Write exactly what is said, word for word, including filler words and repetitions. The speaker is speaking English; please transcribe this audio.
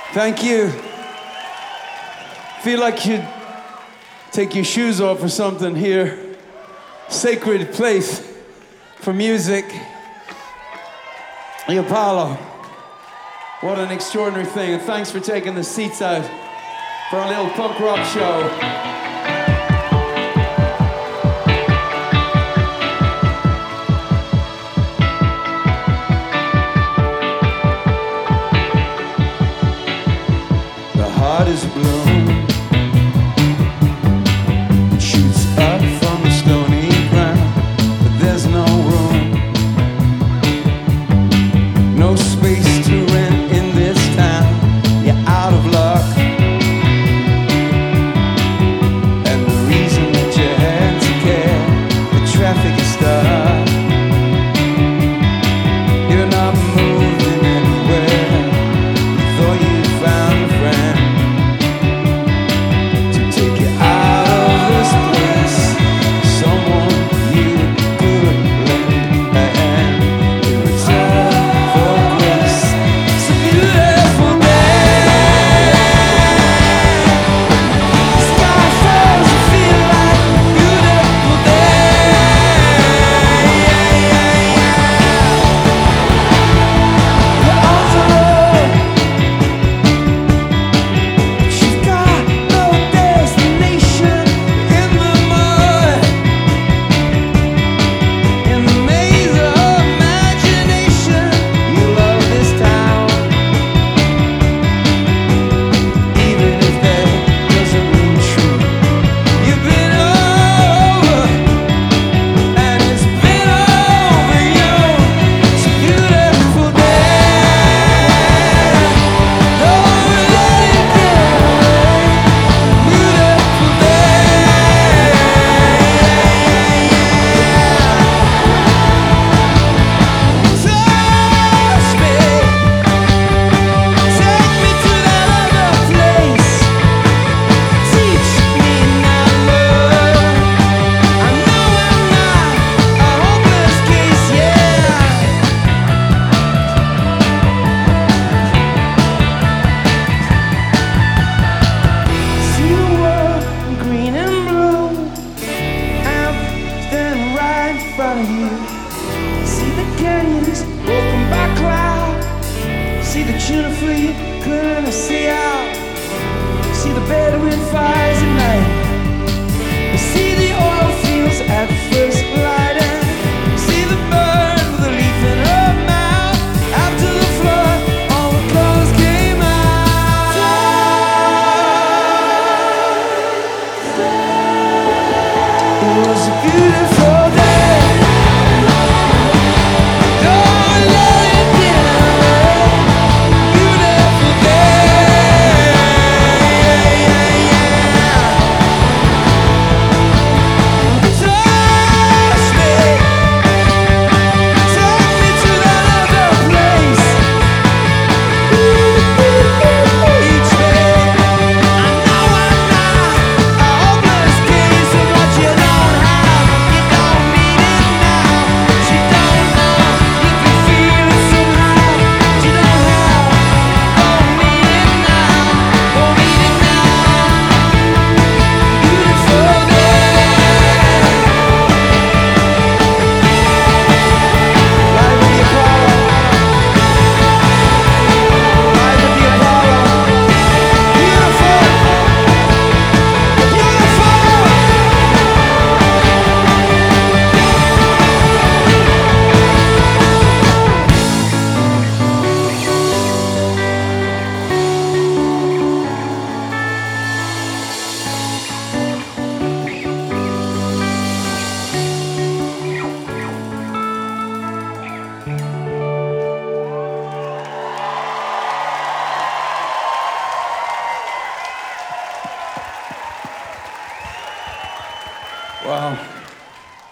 Thank you. Feel like you'd take your shoes off or something here. Sacred place for music. The Apollo. What an extraordinary thing. And thanks for taking the seats out for our little punk rock show. Heart is blown, it shoots up from the stony ground, but there's no room, no space to rent in this town. You're out of luck, and the reason that you had to care, the traffic is stuck. You're not moving anywhere. You thought you found a friend. See the canyons broken by cloud. See the tuna fleet clearing the sea out. See the Bedouin fires at night. See the oil fields at first light.